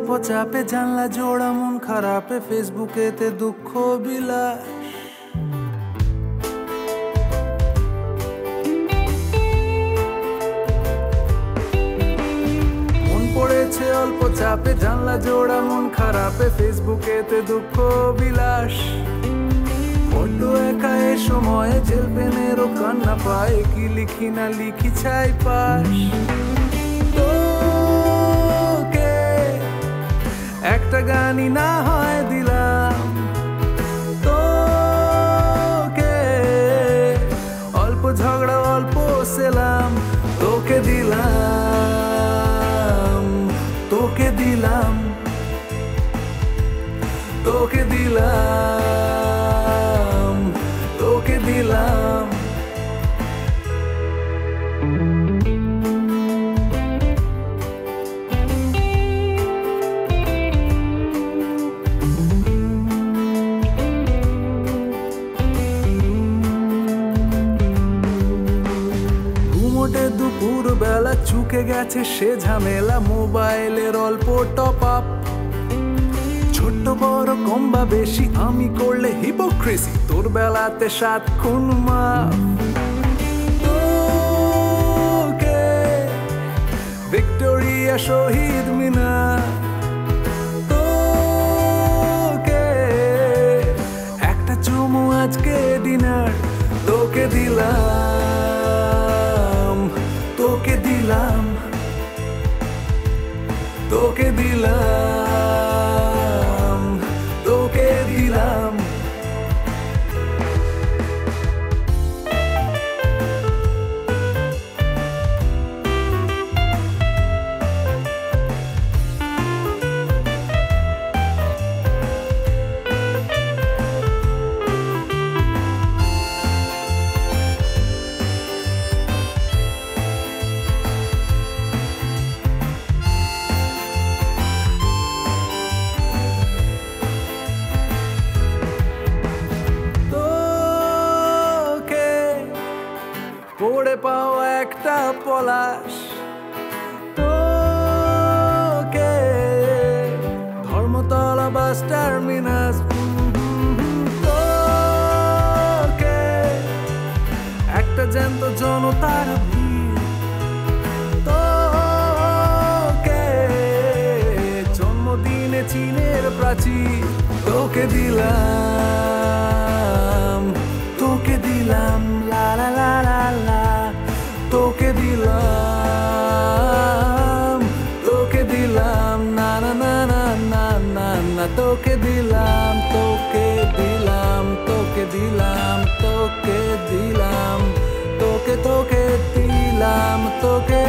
চাপে জানলা জোড়া মন খারাপে ফেসবুকেতে দুঃখ বিলাস। মন পড়েছে অল্প চাপে জানলা জোড়া মন খারাপে ফেসবুকেতে দুঃখ বিলাস। বড্ড একা এ সময়ে জেল পেনেরও কান্না পায়, কি লিখি না লিখি চাই পাশ। তোকে একটা গানই না হয় দিলাম, তোকে অল্প ঝগড়া অল্প সেলাম, তোকে দিলাম, তোকে দিলাম, তোকে দিলাম, তোকে দিলাম। ঘুমোটে দুপুর বেলা চুকে গেছে সে ঝামেলা, মোবাইলের অল্প টপ আপ। ছোট্ট বড় কম বা বেশি আমি করলে হিপোক্রেসি, তোর বেলাতে 7 খুন মাফ। তোকে ভিক্টোরিয়া শহীদ মিনার, তোকে একটা চুমু আজকে ডিনার, তোকে দিলাম, তোকে দিলাম, তোকে দিলাম, তোকে দিলাম। পড়ে পাওয়া একটা পলাশ, তোকে ধর্মতলা বাস টার্মিনাস, তোকে একটা জ্যান্ত জনতার ভিড়, তোকে জন্মদিনে চীনের প্রাচীর, তোকে দিলাম, তোকে দিলাম, লা লা লা লা লা, তোকে দিলাম, তোকে দিলাম, না না না না না না না, তোকে দিলাম, তোকে দিলাম, তোকে দিলাম, তোকে দিলাম, তোকে তোকে দিলাম, তোকে